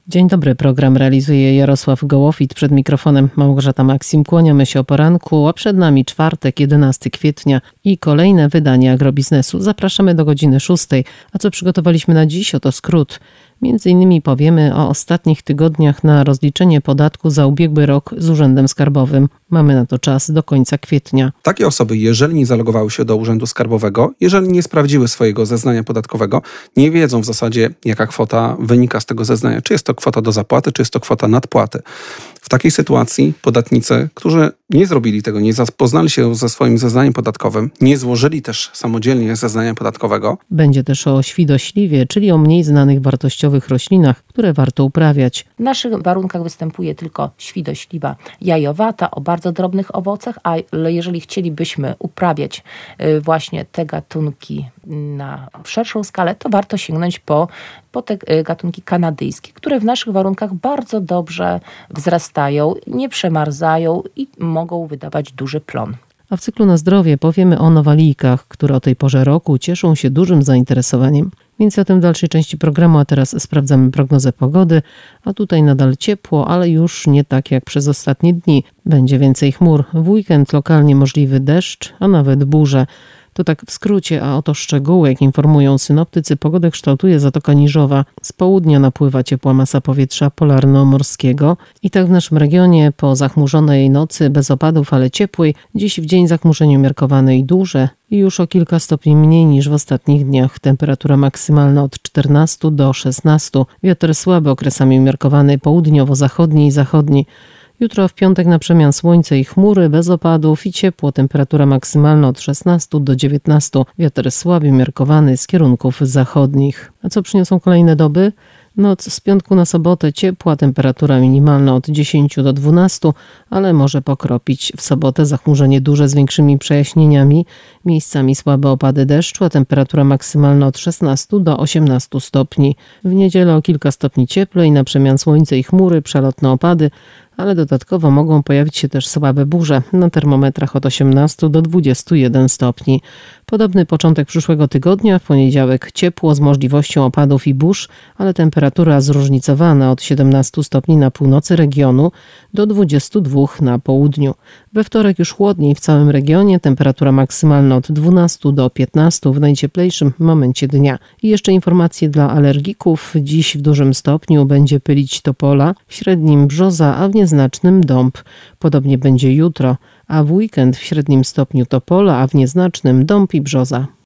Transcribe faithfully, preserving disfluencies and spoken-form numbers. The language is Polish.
Dzień dobry, program realizuje Jarosław Gołofit, przed mikrofonem Małgorzata Maksim. Kłaniamy się o poranku, a przed nami czwartek, jedenastego kwietnia i kolejne wydanie Agrobiznesu. Zapraszamy do godziny szóstej. A co przygotowaliśmy na dziś? Oto skrót. Między innymi powiemy o ostatnich tygodniach na rozliczenie podatku za ubiegły rok z Urzędem Skarbowym. Mamy na to czas do końca kwietnia. Takie osoby, jeżeli nie zalogowały się do Urzędu Skarbowego, jeżeli nie sprawdziły swojego zeznania podatkowego, nie wiedzą w zasadzie, jaka kwota wynika z tego zeznania. Czy jest to kwota do zapłaty, czy jest to kwota nadpłaty. W takiej sytuacji podatnicy, którzy nie zrobili tego, nie zapoznali się ze swoim zeznaniem podatkowym, nie złożyli też samodzielnie zeznania podatkowego. Będzie też o świdośliwie, czyli o mniej znanych wartościowych roślinach, które warto uprawiać. W naszych warunkach występuje tylko świdośliwa jajowata o bardzo drobnych owocach, ale jeżeli chcielibyśmy uprawiać właśnie te gatunki na szerszą skalę, to warto sięgnąć po, po te gatunki kanadyjskie, które w naszych warunkach bardzo dobrze wzrastają, nie przemarzają i mogą wydawać duży plon. A w cyklu Na zdrowie powiemy o nowalijkach, które o tej porze roku cieszą się dużym zainteresowaniem. Więc o tym w dalszej części programu, a teraz sprawdzamy prognozę pogody, a tutaj nadal ciepło, ale już nie tak jak przez ostatnie dni. Będzie więcej chmur, w weekend lokalnie możliwy deszcz, a nawet burze. To tak w skrócie, a oto szczegóły, jak informują synoptycy, pogodę kształtuje Zatoka Niżowa. Z południa napływa ciepła masa powietrza polarno-morskiego. I tak w naszym regionie po zachmurzonej nocy, bez opadów, ale ciepłej, dziś w dzień zachmurzenie umiarkowane i duże i już o kilka stopni mniej niż w ostatnich dniach. Temperatura maksymalna od czternastu do szesnastu. Wiatr słaby, okresami umiarkowany, południowo-zachodni i zachodni. Jutro w piątek na przemian słońce i chmury, bez opadów i ciepło. Temperatura maksymalna od szesnastu do dziewiętnastu. Wiatr słaby, umiarkowany z kierunków zachodnich. A co przyniosą kolejne doby? Noc z piątku na sobotę ciepła, temperatura minimalna od dziesięciu do dwunastu, ale może pokropić. W sobotę zachmurzenie duże z większymi przejaśnieniami, miejscami słabe opady deszczu, a temperatura maksymalna od szesnastu do osiemnastu stopni. W niedzielę o kilka stopni cieplej, na przemian słońce i chmury, przelotne opady, ale dodatkowo mogą pojawić się też słabe burze, na termometrach od osiemnastu do dwudziestu jeden stopni. Podobny początek przyszłego tygodnia, w poniedziałek ciepło z możliwością opadów i burz, ale temperatura zróżnicowana od siedemnastu stopni na północy regionu do dwudziestu dwóch na południu. We wtorek już chłodniej w całym regionie, temperatura maksymalna od dwunastu do piętnastu w najcieplejszym momencie dnia. I jeszcze informacje dla alergików. Dziś w dużym stopniu będzie pylić topola, w średnim brzoza, a w nieznacznym dąb. Podobnie będzie jutro, a w weekend w średnim stopniu topola, a w nieznacznym dąb i brzoza.